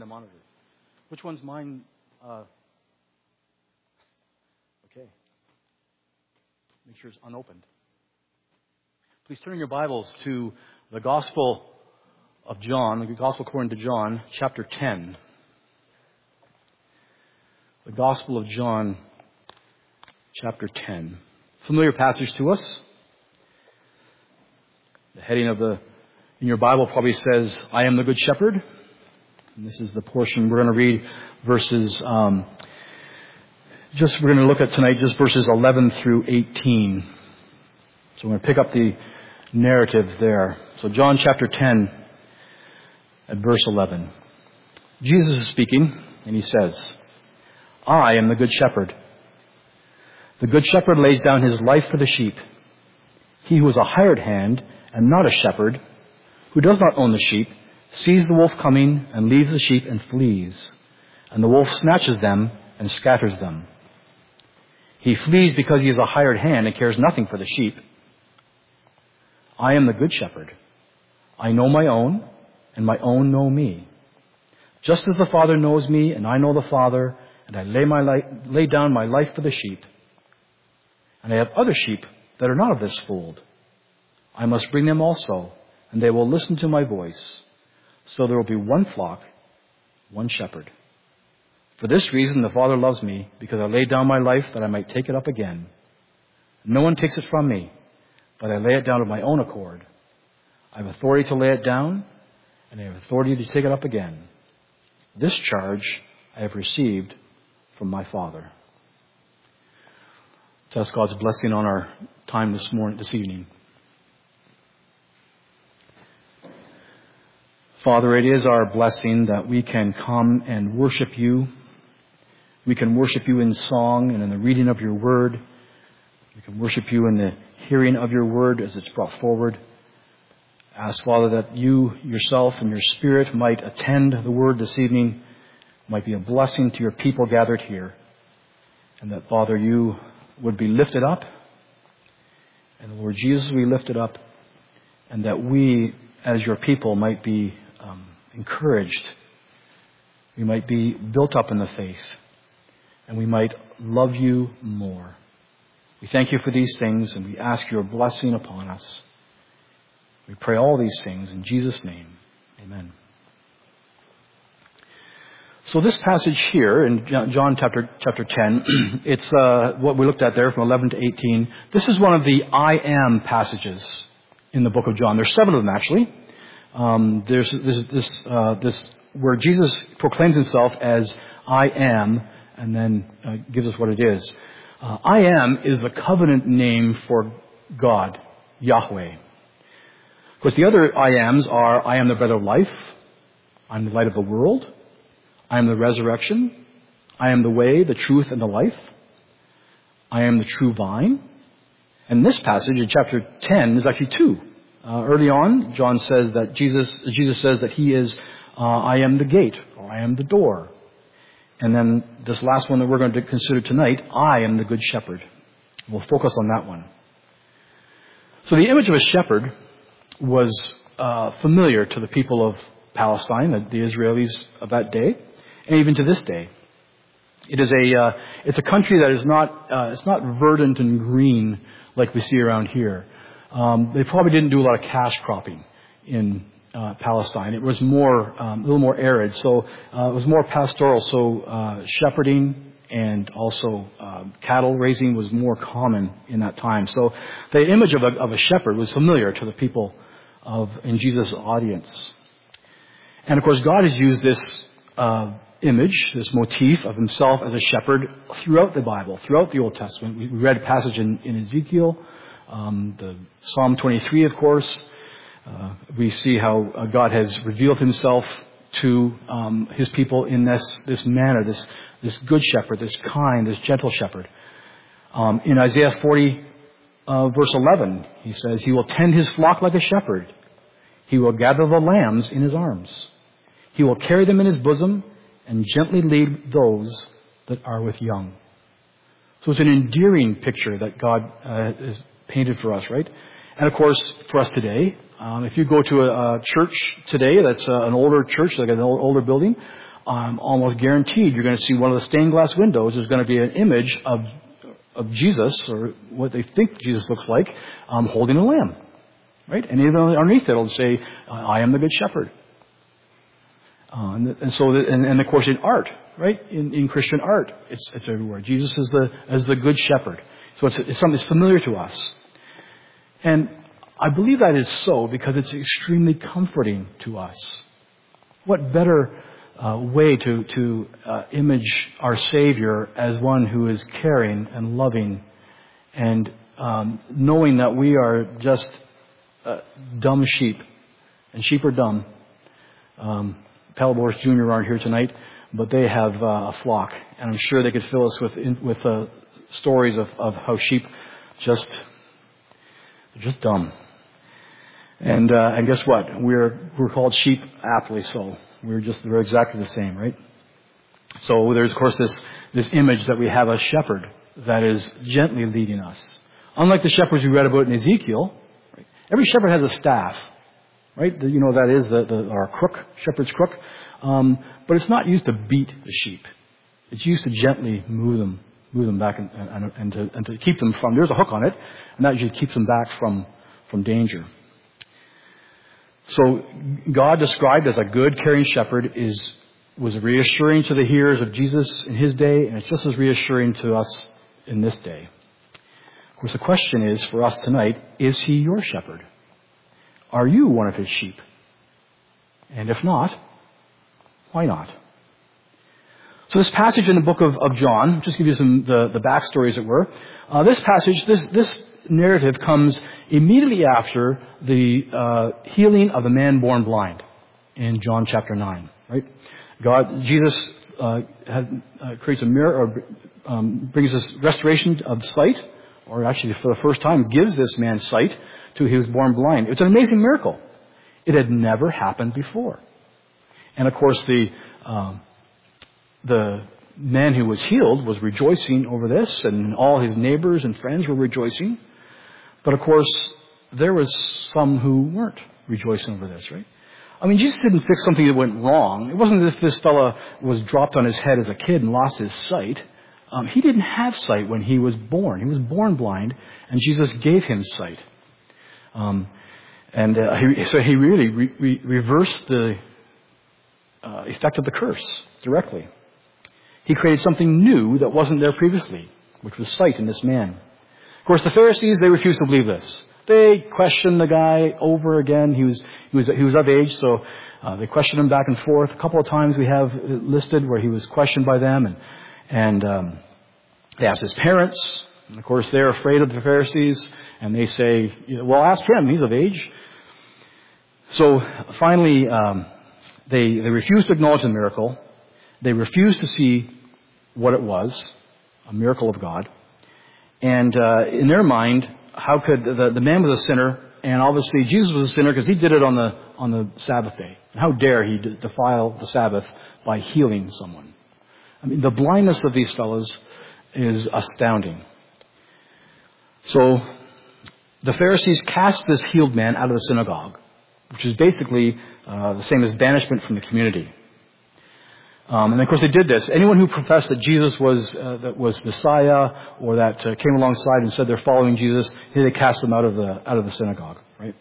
the monitor. Which one's mine? Okay. Make sure it's unopened. Please turn your Bibles to the Gospel of John, the Gospel according to John, chapter 10. The Gospel of John, chapter 10. Familiar passage to us. The heading in your Bible probably says, I am the Good Shepherd. And this is the portion we're going to read verses, we're going to look at tonight just verses 11 through 18. So we're going to pick up the narrative there. So John chapter 10 at verse 11. Jesus is speaking and he says, I am the Good Shepherd. The Good Shepherd lays down his life for the sheep. He who is a hired hand and not a shepherd, who does not own the sheep, sees the wolf coming and leaves the sheep and flees. And the wolf snatches them and scatters them. He flees because he is a hired hand and cares nothing for the sheep. I am the Good Shepherd. I know my own, and my own know me. Just as the Father knows me, and I know the Father, and I lay down my life for the sheep. And I have other sheep that are not of this fold. I must bring them also, and they will listen to my voice. So there will be one flock, one shepherd. For this reason the Father loves me, because I laid down my life that I might take it up again. No one takes it from me, but I lay it down of my own accord. I have authority to lay it down, and I have authority to take it up again. This charge I have received from my Father. Let's ask God's blessing on our time this evening. Father, it is our blessing that we can come and worship you. We can worship you in song and in the reading of your word. We can worship you in the hearing of your word as it's brought forward. Ask, Father, that you yourself and your Spirit might attend the word this evening, might be a blessing to your people gathered here. And that, Father, you would be lifted up. And Lord Jesus, we lifted up. And that we, as your people, might be encouraged. We might be built up in the faith. And we might love you more. We thank you for these things and we ask your blessing upon us. We pray all these things in Jesus' name. Amen. So this passage here in John chapter 10, it's what we looked at there from 11 to 18. This is one of the I am passages in the book of John. There's 7 of them actually. There's this where Jesus proclaims himself as I am, and then gives us what it is. I am is the covenant name for God, Yahweh. Of course, the other I ams are I am the bread of life, I am the light of the world, I am the resurrection, I am the way, the truth, and the life, I am the true vine. And this passage in chapter 10 is actually 2. Early on, John says that Jesus says that he is, I am the gate, or I am the door. And then this last one that we're going to consider tonight, I am the Good Shepherd. We'll focus on that one. So the image of a shepherd was familiar to the people of Palestine, the Israelis of that day, and even to this day. It's a country that is it's not verdant and green like we see around here. They probably didn't do a lot of cash cropping in Palestine. It was a little more arid. So it was more pastoral. So shepherding and also cattle raising was more common in that time. So the image of a shepherd was familiar to the people in Jesus' audience. And of course, God has used this image, this motif of himself as a shepherd throughout the Bible, throughout the Old Testament. We read a passage in Ezekiel. The Psalm 23, of course, we see how God has revealed himself to his people in this manner, this good shepherd, this kind, this gentle shepherd. In Isaiah 40, verse 11, he says, he will tend his flock like a shepherd. He will gather the lambs in his arms. He will carry them in his bosom and gently lead those that are with young. So it's an endearing picture that God has painted for us, right? And of course, for us today, if you go to a church today that's an older church, like an older building, I'm almost guaranteed you're going to see one of the stained glass windows. There's going to be an image of Jesus, or what they think Jesus looks like, holding a lamb. Right? And even underneath it, it'll say, I am the good shepherd. And of course in art, right? In Christian art, it's everywhere. Jesus is as the good shepherd. So it's something that's familiar to us. And I believe that is so because it's extremely comforting to us. What better way to image our Savior as one who is caring and loving and knowing that we are just dumb sheep, and sheep are dumb. Pelborus Jr. aren't here tonight, but they have a flock, and I'm sure they could fill us with stories of how sheep they're just dumb. And guess what? We're called sheep aptly so. We're exactly the same, right? So there's of course this image that we have a shepherd that is gently leading us. Unlike the shepherds we read about in Ezekiel, right? Every shepherd has a staff, right? That is our crook, shepherd's crook. But it's not used to beat the sheep. It's used to gently move them back and to keep them from. There's a hook on it, and that usually keeps them back from danger. So God, described as a good, caring shepherd, was reassuring to the hearers of Jesus in his day, and it's just as reassuring to us in this day. Of course, the question is for us tonight: is he your shepherd? Are you one of his sheep? And if not, why not? So this passage in the book of John, just give you the backstory, as it were. This passage, this narrative comes immediately after the healing of the man born blind in John chapter 9. Right? Jesus creates a mirror, or brings this restoration of sight, or actually for the first time gives this man sight to he was born blind. It's an amazing miracle. It had never happened before. And of course, the man who was healed was rejoicing over this, and all his neighbors and friends were rejoicing. But of course, there was some who weren't rejoicing over this, right? I mean, Jesus didn't fix something that went wrong. It wasn't as if this fella was dropped on his head as a kid and lost his sight. He didn't have sight when he was born. He was born blind, and Jesus gave him sight. So he really reversed the effect of the curse directly. He created something new that wasn't there previously, which was sight in this man. Of course, the Pharisees, they refused to believe this. They questioned the guy over again. He was of age, so they questioned him back and forth. A couple of times we have listed where he was questioned by them, and they asked his parents. And of course, they're afraid of the Pharisees, and they say, well, ask him. He's of age. So finally, they refused to acknowledge the miracle. They refused to see what it was, a miracle of God. And in their mind, how could the man was a sinner, and obviously Jesus was a sinner because he did it on the Sabbath day. How dare he defile the Sabbath by healing someone? I mean, the blindness of these fellows is astounding. So the Pharisees cast this healed man out of the synagogue, which is basically the same as banishment from the community. And of course they did this. Anyone who professed that Jesus was Messiah, or that came alongside and said they're following Jesus, they cast them out of the synagogue. Right.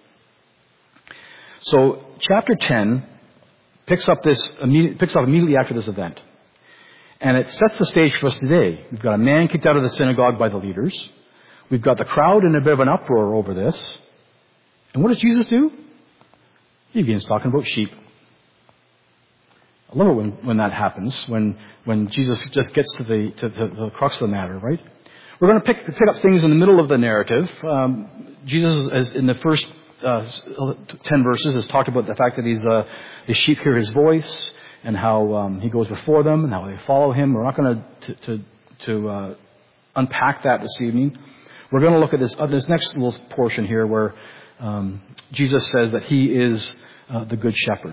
So chapter 10 picks up immediately after this event, and it sets the stage for us today. We've got a man kicked out of the synagogue by the leaders. We've got the crowd in a bit of an uproar over this. And what does Jesus do? He begins talking about sheep. I love it when that happens, when Jesus just gets to the crux of the matter, right? We're going to pick up things in the middle of the narrative. Jesus, as in the first 10 verses, has talked about the fact that his sheep hear his voice, and how he goes before them, and how they follow him. We're not going to unpack that this evening. We're going to look at this next little portion here where Jesus says that he is the good shepherd.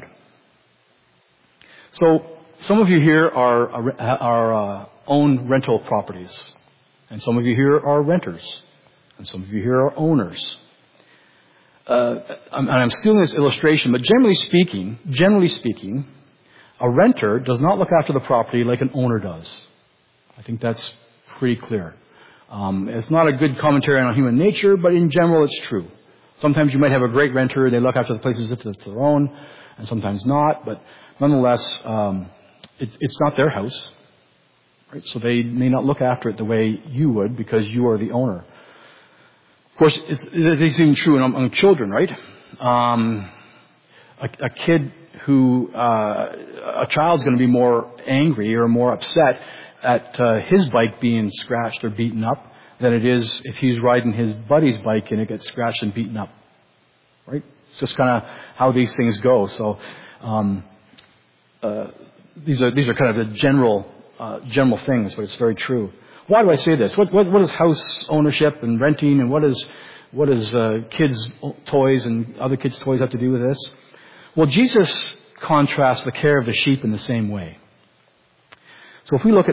So some of you here are own rental properties, and some of you here are renters, and some of you here are owners. I'm stealing this illustration, but generally speaking, A renter does not look after the property like an owner does. I think that's pretty clear. It's not a good commentary on human nature, but in general it's true. Sometimes you might have a great renter, they look after the place as if it's their own, and sometimes not, but nonetheless, it's not their house. Right? So they may not look after it the way you would because you are the owner. Of course, it's even true among children, right? A kid a child's going to be more angry or more upset at his bike being scratched or beaten up than it is if he's riding his buddy's bike and it gets scratched and beaten up. Right? It's just kind of how these things go. So these are kind of the general things, but it's very true. Why do I say this? What is house ownership and renting, and what does kids' toys and other kids' toys have to do with this? Well, Jesus contrasts the care of the sheep in the same way. So if we look at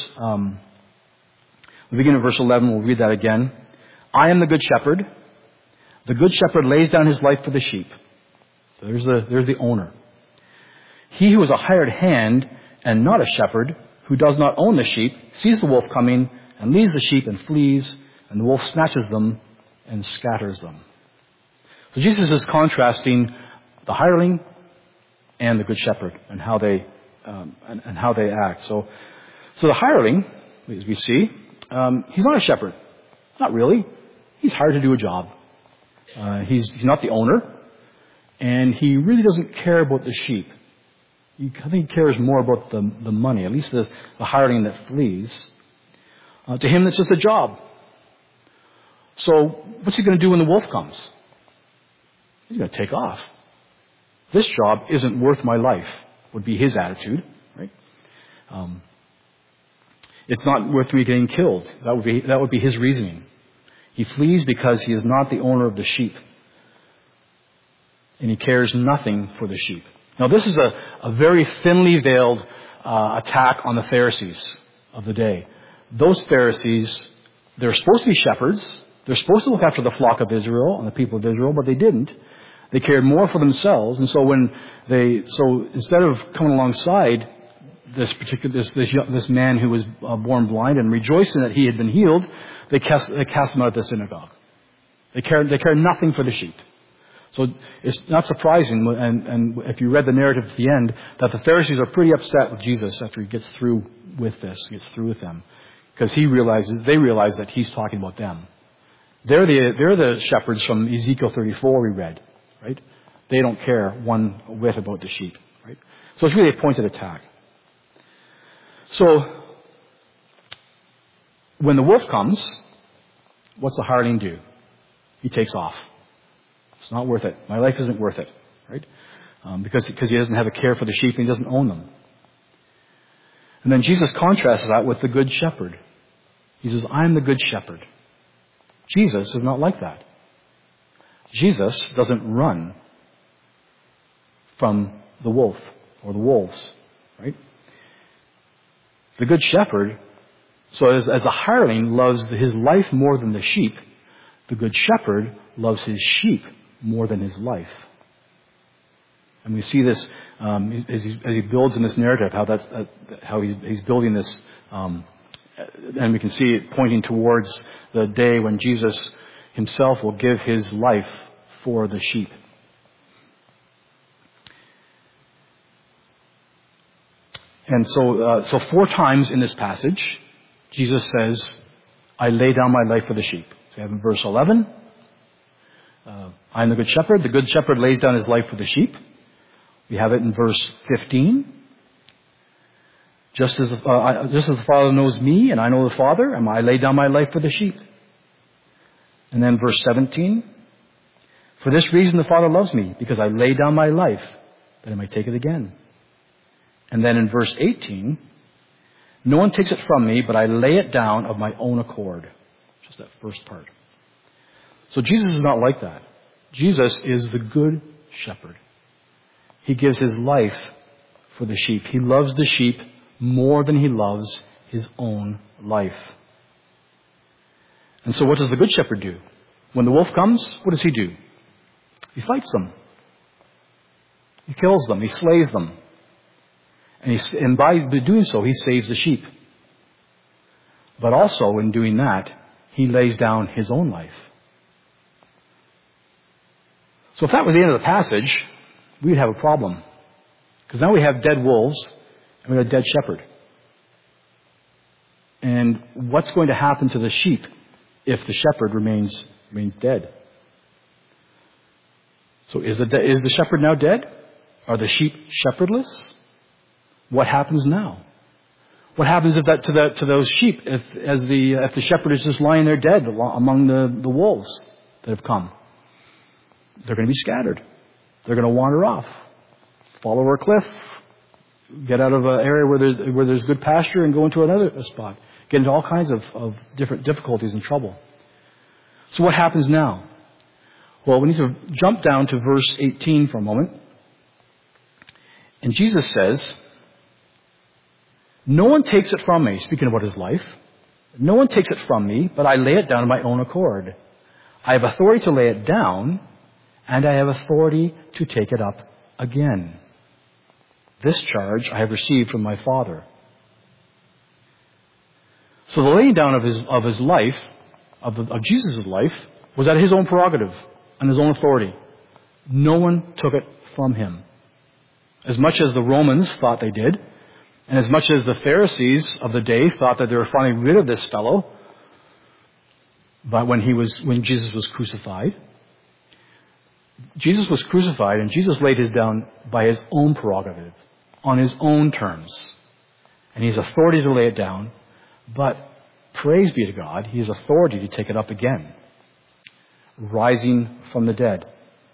we begin at verse 11, we'll read that again. I am the good shepherd. The good shepherd lays down his life for the sheep. So there's the owner. He who is a hired hand and not a shepherd, who does not own the sheep, sees the wolf coming and leaves the sheep and flees, and the wolf snatches them and scatters them. So Jesus is contrasting the hireling and the good shepherd and how they act. So the hireling, as we see, he's not a shepherd. Not really. He's hired to do a job. He's not the owner, and he really doesn't care about the sheep. I think he cares more about the money, at least the hireling that flees. To him, it's just a job. So what's he going to do when the wolf comes? He's going to take off. This job isn't worth my life, would be his attitude, right? It's not worth me getting killed. That would be his reasoning. He flees because he is not the owner of the sheep. And he cares nothing for the sheep. Now this is a very thinly veiled attack on the Pharisees of the day. Those Pharisees, they're supposed to be shepherds. They're supposed to look after the flock of Israel and the people of Israel, but they didn't. They cared more for themselves, and so instead of coming alongside this man who was born blind and rejoicing that he had been healed, they cast him out of the synagogue. They care nothing for the sheep. So it's not surprising, and if you read the narrative at the end, that the Pharisees are pretty upset with Jesus after he gets through with them, because they realize that he's talking about them. They're the shepherds from Ezekiel 34 we read, right? They don't care one whit about the sheep, right? So it's really a pointed attack. So when the wolf comes, what's the hireling do? He takes off. It's not worth it. My life isn't worth it, right? Because he doesn't have a care for the sheep and he doesn't own them. And then Jesus contrasts that with the good shepherd. He says, I am the good shepherd. Jesus is not like that. Jesus doesn't run from the wolf or the wolves, right? The good shepherd, so as a hireling loves his life more than the sheep, the good shepherd loves his sheep more than his life. And we see this as he builds in this narrative, how he's building this, and we can see it pointing towards the day when Jesus himself will give his life for the sheep. And so 4 times in this passage, Jesus says, I lay down my life for the sheep. So we have in verse 11, I am the good shepherd. The good shepherd lays down his life for the sheep. We have it in verse 15. Just as the Father knows me and I know the Father, and I lay down my life for the sheep. And then verse 17, for this reason the Father loves me, because I lay down my life that I might take it again. And then in verse 18, no one takes it from me, but I lay it down of my own accord. Just that first part. So Jesus is not like that. Jesus is the good shepherd. He gives his life for the sheep. He loves the sheep more than he loves his own life. And so what does the good shepherd do? When the wolf comes, what does he do? He fights them. He kills them. He slays them. And by doing so, he saves the sheep. But also in doing that, he lays down his own life. So if that was the end of the passage, we'd have a problem. Because now we have dead wolves and we have a dead shepherd. And what's going to happen to the sheep if the shepherd remains dead? So is the shepherd now dead? Are the sheep shepherdless? What happens now? What happens to those sheep if the shepherd is just lying there dead among the wolves that have come? They're going to be scattered. They're going to wander off, fall over a cliff, get out of an area where there's good pasture and go into another spot, get into all kinds of different difficulties and trouble. So what happens now? Well, we need to jump down to verse 18 for a moment. And Jesus says, "No one takes it from me," speaking about his life. "No one takes it from me, but I lay it down of my own accord. I have authority to lay it down, and I have authority to take it up again. This charge I have received from my Father." So the laying down of his life, of Jesus' life, was at his own prerogative and his own authority. No one took it from him. As much as the Romans thought they did, and as much as the Pharisees of the day thought that they were finally rid of this fellow, but when Jesus was crucified, and Jesus laid his down by his own prerogative, on his own terms. And he has authority to lay it down, but praise be to God, he has authority to take it up again, rising from the dead.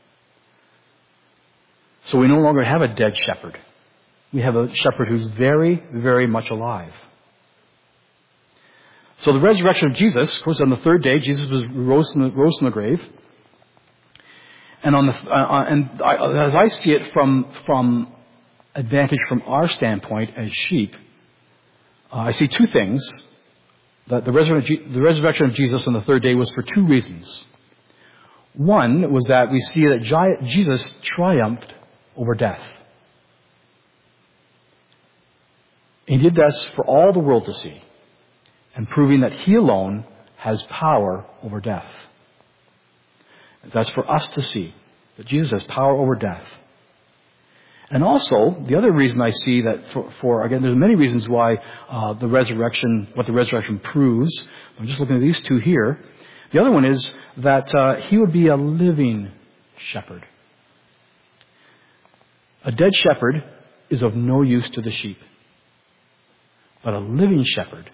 So we no longer have a dead shepherd. We have a shepherd who's very, very much alive. So the resurrection of Jesus, of course, on the third day, Jesus was rose from the grave. And as I see it from advantage from our standpoint as sheep, I see two things. That the resurrection of Jesus on the third day was for two reasons. One was that we see that Jesus triumphed over death. He did this for all the world to see, and proving that he alone has power over death. That's for us to see, that Jesus has power over death. And also, the other reason I see that again, there's many reasons why what the resurrection proves. I'm just looking at these two here. The other one is that he would be a living shepherd. A dead shepherd is of no use to the sheep. But a living shepherd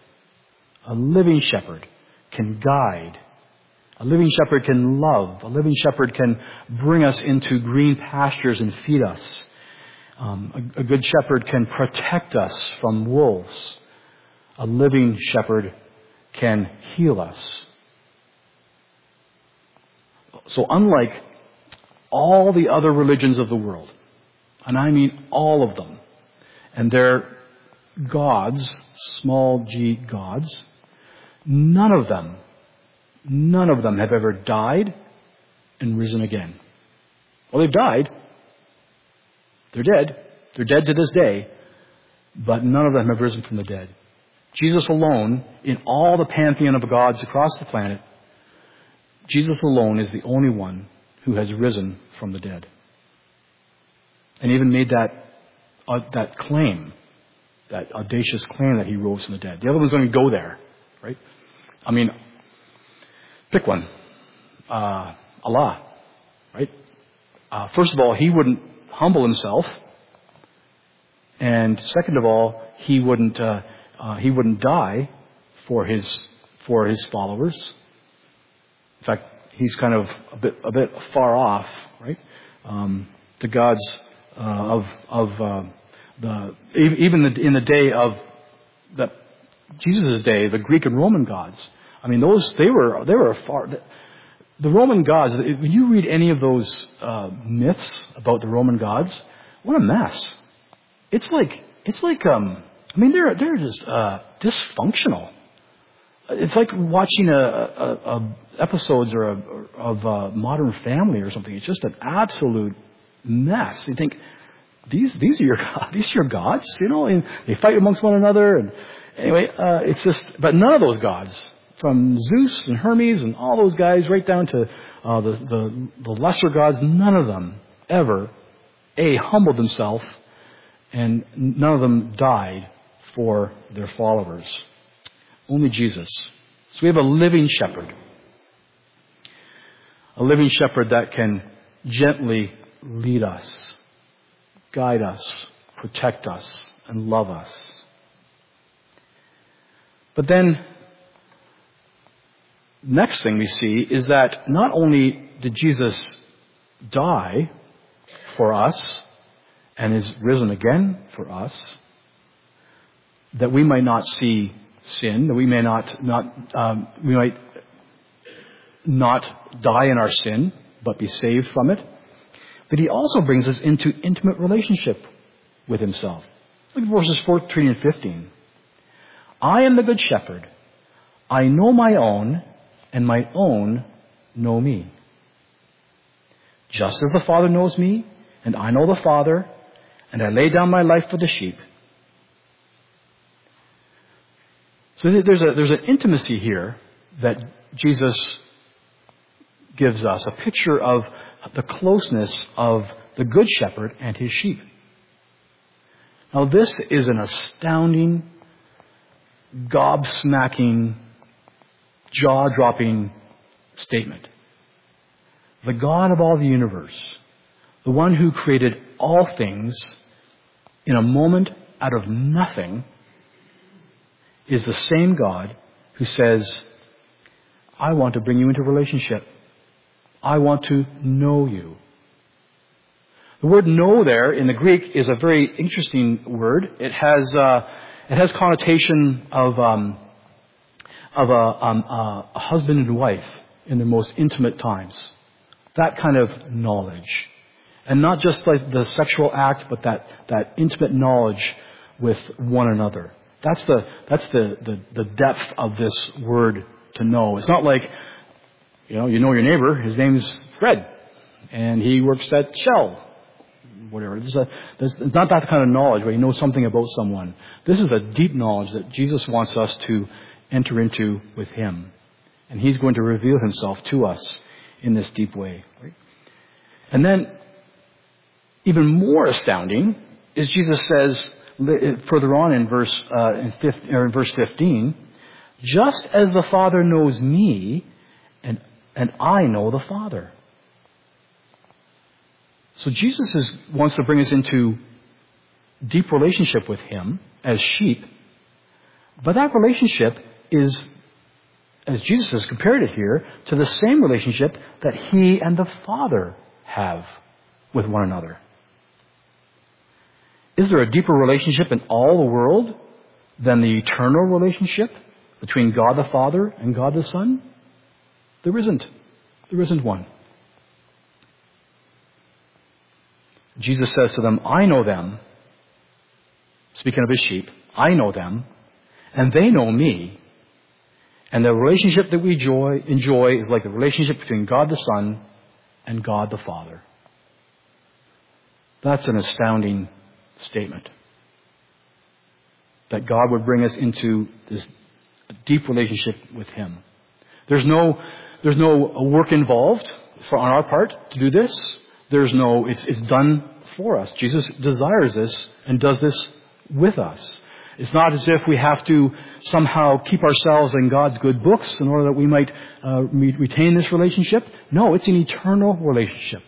can guide. A living shepherd can love. A living shepherd can bring us into green pastures and feed us. A good shepherd can protect us from wolves. A living shepherd can heal us. So unlike all the other religions of the world, and I mean all of them, and their gods, small g gods, none of them have ever died and risen again. Well, they've died. They're dead. They're dead to this day. But none of them have risen from the dead. Jesus alone, in all the pantheon of gods across the planet, Jesus alone is the only one who has risen from the dead. And even made that claim, that audacious claim that he rose from the dead. The other ones don't even go there, right? I mean, pick one. Allah, right? First of all, he wouldn't humble himself, and second of all, he wouldn't die for his followers. In fact, he's kind of a bit far off, right? The gods in the day of Jesus' day, the Greek and Roman gods. I mean, they were far. The Roman gods. When you read any of those myths about the Roman gods, what a mess! It's like I mean, they're just dysfunctional. It's like watching episodes of Modern Family or something. It's just an absolute mess. You think these are your gods, these are your gods, and they fight amongst one another. And anyway, it's just, but none of those gods, from Zeus and Hermes and all those guys, right down to the lesser gods, none of them ever, humbled themselves, and none of them died for their followers. Only Jesus. So we have a living shepherd. A living shepherd that can gently lead us, guide us, protect us, and love us. But then, next thing we see is that not only did Jesus die for us and is risen again for us, that we might not see sin, that we may we might not die in our sin, but be saved from it. But he also brings us into intimate relationship with himself. Look at verses 14 and 15. I am the good shepherd. I know my own, and my own know me. Just as the Father knows me, and I know the Father, and I lay down my life for the sheep. So there's an intimacy here that Jesus gives us, a picture of the closeness of the good shepherd and his sheep. Now this is an astounding, gobsmacking, jaw-dropping statement. The God of all the universe, the one who created all things in a moment out of nothing, is the same God who says, I want to bring you into relationship. I want to know you. The word know there in the Greek is a very interesting word. It has connotation of a husband and wife in their most intimate times. That kind of knowledge. And not just like the sexual act, but that intimate knowledge with one another. That's the depth of this word to know. It's not like, you know your neighbor, his name's Fred, and he works at Shell, whatever. It's not that kind of knowledge where you know something about someone. This is a deep knowledge that Jesus wants us to enter into with him. And he's going to reveal himself to us in this deep way. Right? And then, even more astounding is Jesus says further on in verse 15, just as the Father knows me, and I know the Father. So Jesus wants to bring us into deep relationship with him as sheep, but that relationship is, as Jesus has compared it here, to the same relationship that he and the Father have with one another. Is there a deeper relationship in all the world than the eternal relationship between God the Father and God the Son? There isn't. There isn't one. Jesus says to them, I know them. Speaking of his sheep, I know them, and they know me. And the relationship that we enjoy is like the relationship between God the Son and God the Father. That's an astounding statement. That God would bring us into this deep relationship with him. There's no work involved on our part to do this. It's done for us. Jesus desires this and does this with us. It's not as if we have to somehow keep ourselves in God's good books in order that we might retain this relationship. No, it's an eternal relationship.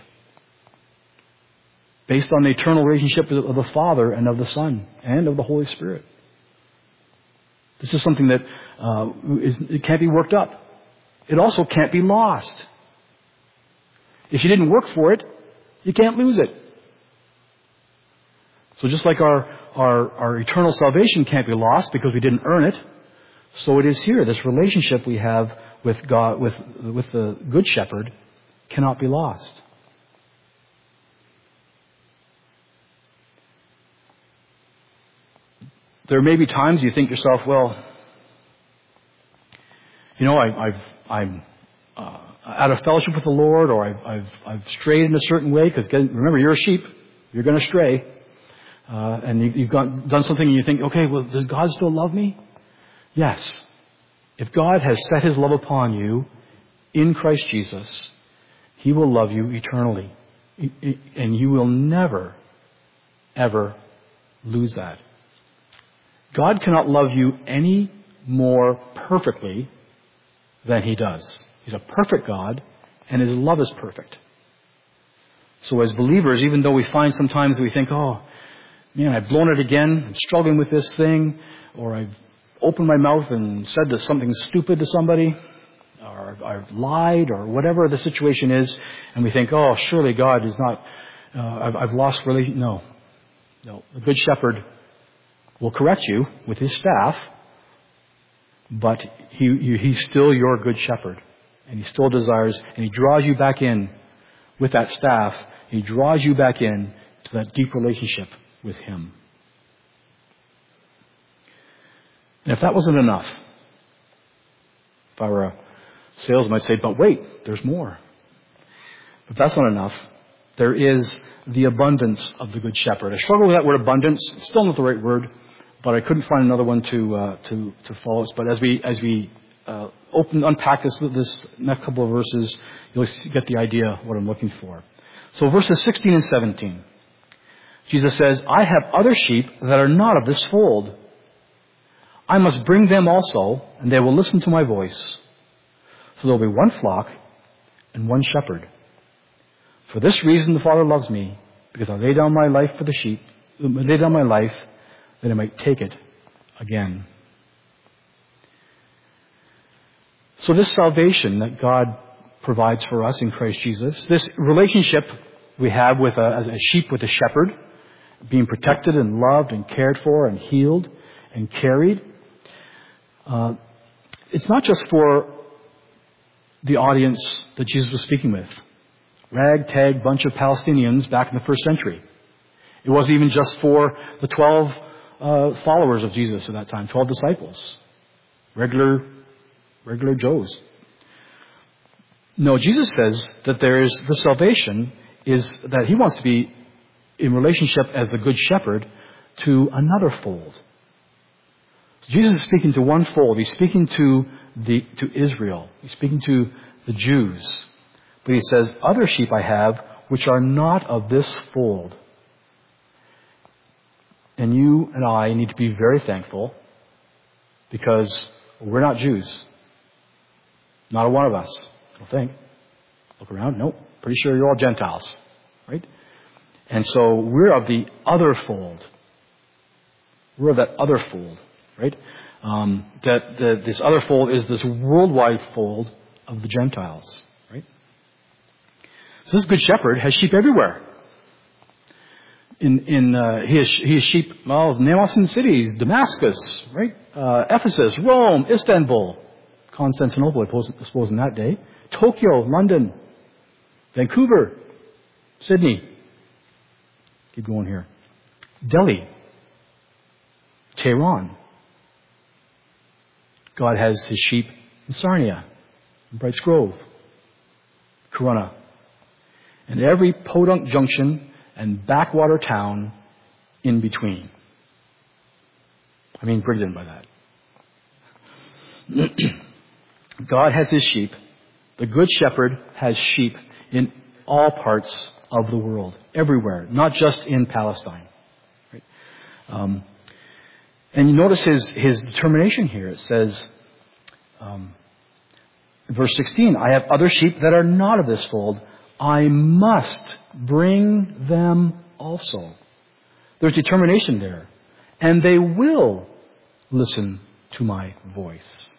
Based on the eternal relationship of the Father and of the Son and of the Holy Spirit. This is something that it can't be worked up. It also can't be lost. If you didn't work for it, you can't lose it. So just like our eternal salvation can't be lost because we didn't earn it, so it is here. This relationship we have with God, with the Good Shepherd, cannot be lost. There may be times you think to yourself, well, I'm out of fellowship with the Lord, or I've strayed in a certain way, because remember, you're a sheep. You're going to stray. and you've done something and you think, okay, well, does God still love me? Yes. If God has set His love upon you in Christ Jesus, He will love you eternally. And you will never, ever lose that. God cannot love you any more perfectly than He does. He's a perfect God, and His love is perfect. So as believers, even though we find sometimes we think, oh, man, I've blown it again, I'm struggling with this thing, or I've opened my mouth and said something stupid to somebody, or I've lied, or whatever the situation is, and we think, oh, surely God is not, I've lost religion. No. The Good Shepherd will correct you with His staff, but He's still your Good Shepherd. And He still desires, and He draws you back in with that staff. He draws you back in to that deep relationship with Him. And if that wasn't enough, if I were a salesman, I'd say, but wait, there's more. If that's not enough, there is the abundance of the Good Shepherd. I struggle with that word abundance. It's still not the right word, but I couldn't find another one to follow us. But as we unpack this next couple of verses, you'll get the idea of what I'm looking for. So verses 16 and 17. Jesus says, I have other sheep that are not of this fold. I must bring them also, and they will listen to my voice. So there will be one flock and one shepherd. For this reason the Father loves me, because I lay down my life for the sheep, lay down my life that I might take it again. So this salvation that God provides for us in Christ Jesus, this relationship we have with as a sheep with a shepherd, being protected and loved and cared for and healed and carried, it's not just for the audience that Jesus was speaking with. Ragtag bunch of Palestinians back in the first century. It wasn't even just for the 12 followers of Jesus at that time, 12 disciples. Regular Joes. No, Jesus says that the salvation is that He wants to be in relationship as the Good Shepherd to another fold. So Jesus is speaking to one fold. He's speaking to Israel. He's speaking to the Jews. But He says, other sheep I have which are not of this fold. And you and I need to be very thankful because we're not Jews. Not a one of us. I don't think. Look around. Nope. Pretty sure you're all Gentiles. Right? And so we're of the other fold. We're of that other fold. Right? This other fold is this worldwide fold of the Gentiles. Right? So this Good Shepherd has sheep everywhere. He has sheep, in cities, Damascus, right? Ephesus, Rome, Istanbul, Constantinople, I suppose in that day, Tokyo, London, Vancouver, Sydney. Keep going here. Delhi, Tehran. God has His sheep in Sarnia, in Brights Grove, Corunna, and every podunk junction and backwater town in between. I mean Brigden by that. God has His sheep. The Good Shepherd has sheep in all parts of the world, everywhere, not just in Palestine. Right? And you notice his determination here. It says, in verse 16, I have other sheep that are not of this fold. I must bring them also. There's determination there. And they will listen to my voice.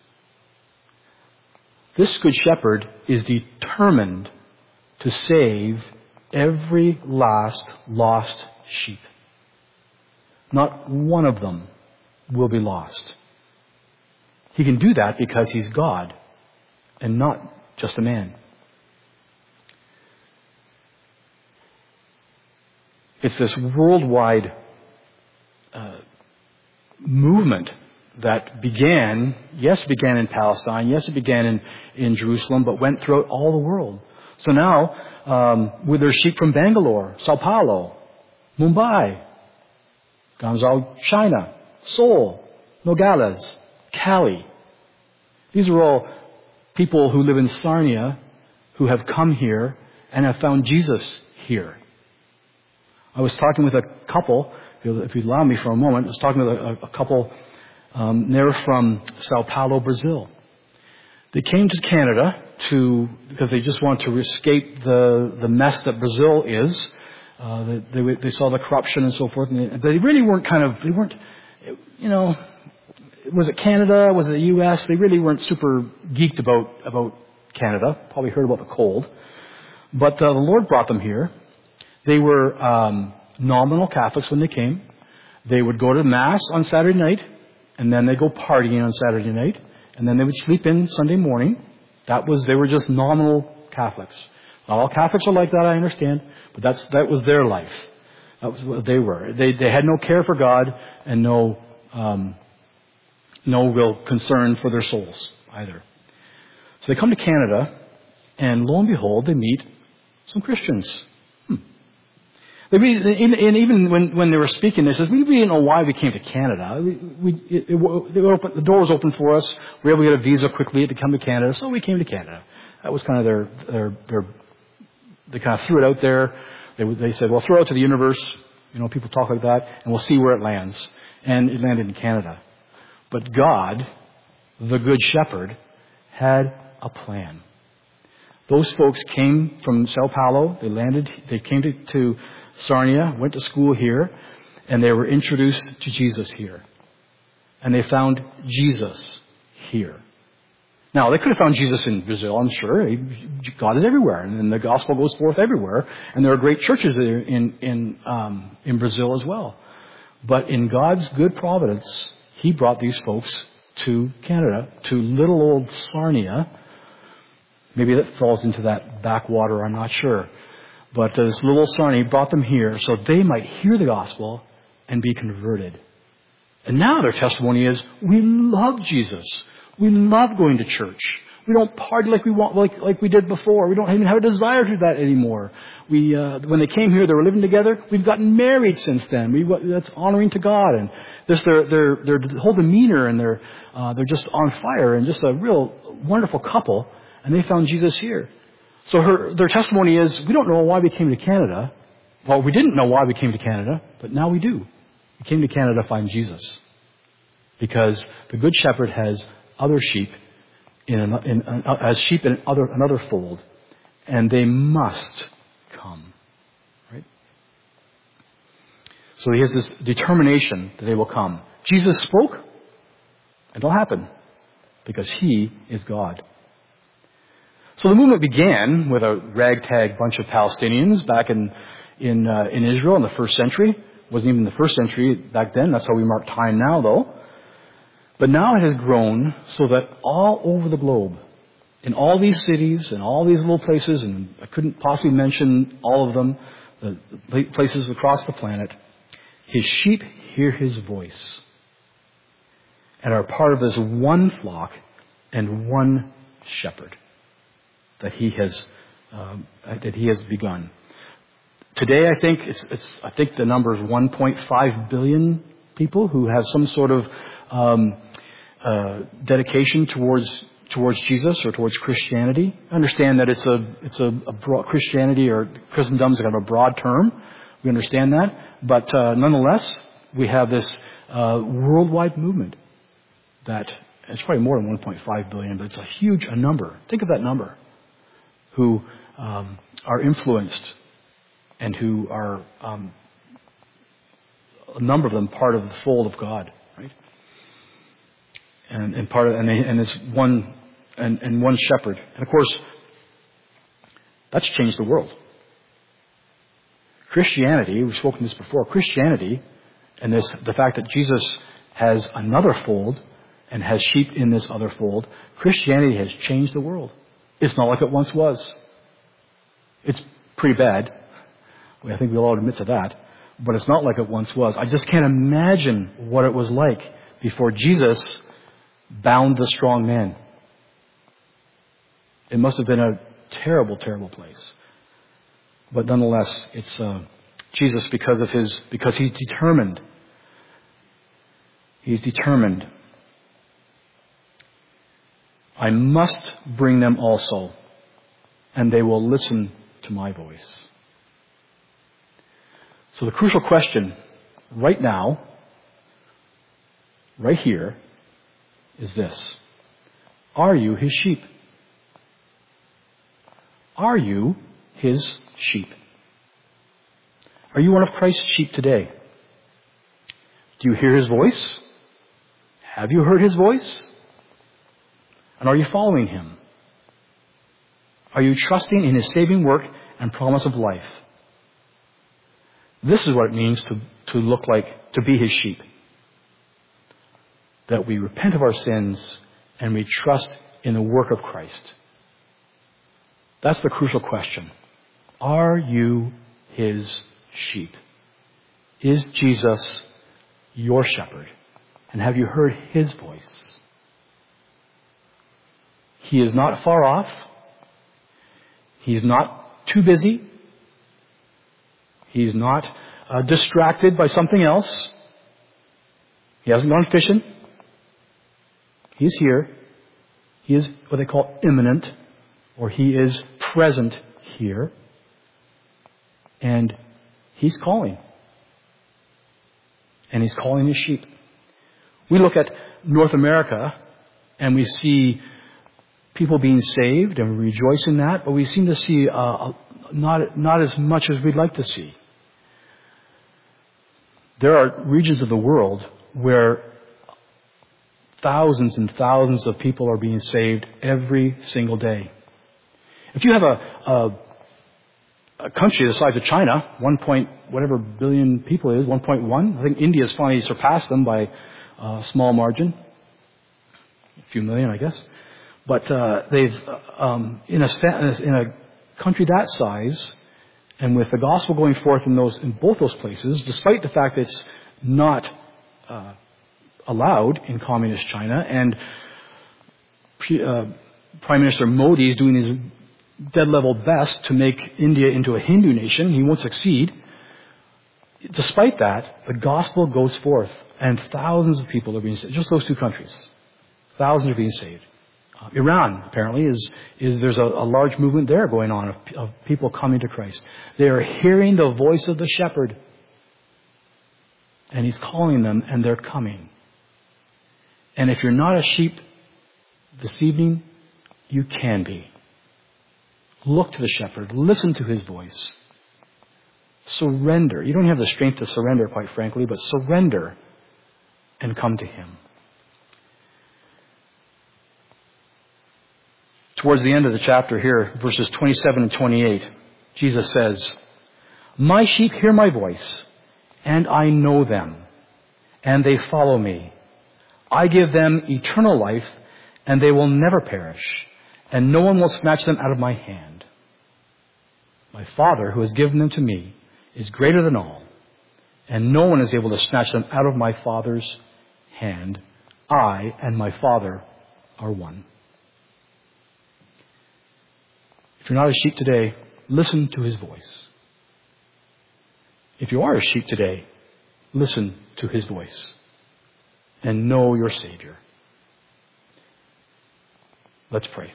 This Good Shepherd is determined to save every last lost sheep. Not one of them will be lost. He can do that because He's God and not just a man. It's this worldwide movement that began in Palestine, yes, it began in Jerusalem, but went throughout all the world. So now, with their sheep from Bangalore, Sao Paulo, Mumbai, Guangzhou, China, Seoul, Nogales, Cali. These are all people who live in Sarnia who have come here and have found Jesus here. I was talking with a couple, if you'd allow me for a moment, I was talking with a couple, they're from Sao Paulo, Brazil. They came to Canada because they just want to escape the mess that Brazil is. They saw the corruption and so forth, and they really weren't was it Canada? Was it the U.S.? They really weren't super geeked about Canada. Probably heard about the cold. But the Lord brought them here. They were nominal Catholics when they came. They would go to Mass on Saturday night, and then they'd go partying on Saturday night, and then they would sleep in Sunday morning. They were just nominal Catholics. Not all Catholics are like that, I understand, but that was their life. That was what they were. They had no care for God and no real concern for their souls either. So they come to Canada, and lo and behold, they meet some Christians. Even when they were speaking, they said, we didn't know why we came to Canada. The door was open for us. We were able to get a visa quickly to come to Canada, so we came to Canada. That was kind of they kind of threw it out there. They said, well, throw it out to the universe. People talk like that, and we'll see where it lands. And it landed in Canada. But God, the Good Shepherd, had a plan. Those folks came from Sao Paulo. They came to Sarnia, went to school here, and they were introduced to Jesus here. And they found Jesus here. Now, they could have found Jesus in Brazil, I'm sure. God is everywhere, and then the gospel goes forth everywhere. And there are great churches in Brazil as well. But in God's good providence, He brought these folks to Canada, to little old Sarnia. Maybe that falls into that backwater, I'm not sure. But this little Sarnia brought them here so they might hear the gospel and be converted. And now their testimony is, we love Jesus. We love going to church. We don't party like we did before. We don't even have a desire to do that anymore. When they came here, they were living together. We've gotten married since then. That's honoring to God, and just their whole demeanor, and they're just on fire, and just a real wonderful couple. And they found Jesus here. So their testimony is, we don't know why we came to Canada. Well, we didn't know why we came to Canada, but now we do. We came to Canada to find Jesus, because the Good Shepherd has other sheep as sheep in another fold, and they must come. Right? So he has this determination that they will come. Jesus spoke, and it'll happen, because He is God. So the movement began with a ragtag bunch of Palestinians back in Israel in the first century. It wasn't even the first century back then. That's how we mark time now, though. But now it has grown so that all over the globe, in all these cities and all these little places, and I couldn't possibly mention all of them, the places across the planet, His sheep hear His voice and are part of this one flock and one shepherd that He has begun. Today, I think the number is 1.5 billion people who have some sort of dedication towards Jesus or towards Christianity. I understand that it's a broad Christianity, or Christendom is kind of a broad term. We understand that, but nonetheless, we have this worldwide movement that it's probably more than 1.5 billion, but it's a huge number. Think of that number, who are influenced and who are a number of them part of the fold of God, right? And it's one and one shepherd. And of course, that's changed the world. Christianity, we've spoken this before, Christianity and the fact that Jesus has another fold and has sheep in this other fold, Christianity has changed the world. It's not like it once was. It's pretty bad. I think we'll all admit to that. But it's not like it once was. I just can't imagine what it was like before Jesus bound the strong man. It must have been a terrible, terrible place. But nonetheless, it's Jesus because He's determined He's determined. I must bring them also, and they will listen to my voice. So the crucial question right now, right here, is this. Are you his sheep? Are you his sheep? Are you one of Christ's sheep today? Do you hear his voice? Have you heard his voice? And are you following him? Are you trusting in his saving work and promise of life? This is what it means to look like, to be his sheep. That we repent of our sins and we trust in the work of Christ. That's the crucial question. Are you his sheep? Is Jesus your shepherd? And have you heard his voice? He is not far off. He's not too busy. He's not distracted by something else. He hasn't gone fishing. He's here. He is what they call imminent, or he is present here. And he's calling. And he's calling his sheep. We look at North America and we see people being saved and we rejoice in that, but we seem to see not as much as we'd like to see. There are regions of the world where thousands and thousands of people are being saved every single day. If you have a country the size of China, 1 billion people is, 1.1. I think India has finally surpassed them by a small margin. A few million, I guess. But they've, in a country that size, and with the gospel going forth in both those places, despite the fact that it's not allowed in communist China, and Prime Minister Modi is doing his dead-level best to make India into a Hindu nation. He won't succeed. Despite that, the gospel goes forth, and thousands of people are being saved. Just those two countries. Thousands are being saved. Iran, apparently, there's a large movement there going on of people coming to Christ. They are hearing the voice of the shepherd. And he's calling them, and they're coming. And if you're not a sheep this evening, you can be. Look to the shepherd. Listen to his voice. Surrender. You don't have the strength to surrender, quite frankly, but surrender and come to him. Towards the end of the chapter here, verses 27 and 28, Jesus says, "My sheep hear my voice, and I know them, and they follow me. I give them eternal life, and they will never perish, and no one will snatch them out of my hand. My Father, who has given them to me, is greater than all, and no one is able to snatch them out of my Father's hand. I and my Father are one." If you're not a sheep today, listen to his voice. If you are a sheep today, listen to his voice and know your Savior. Let's pray.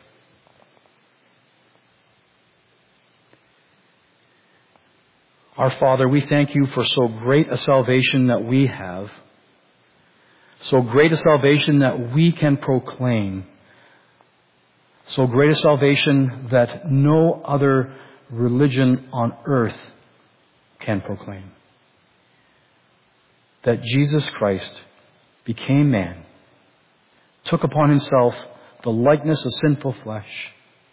Our Father, we thank you for so great a salvation that we have, so great a salvation that we can proclaim, so great a salvation that no other religion on earth can proclaim. That Jesus Christ became man, took upon himself the likeness of sinful flesh,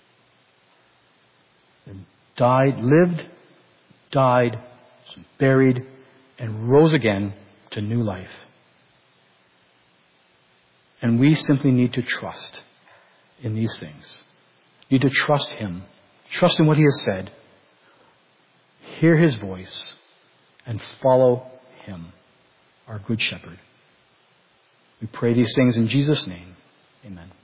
and lived, died, buried, and rose again to new life. And we simply need to trust in these things. Need to trust him. Trust in what he has said. Hear his voice and follow him, our good shepherd. We pray these things in Jesus' name. Amen.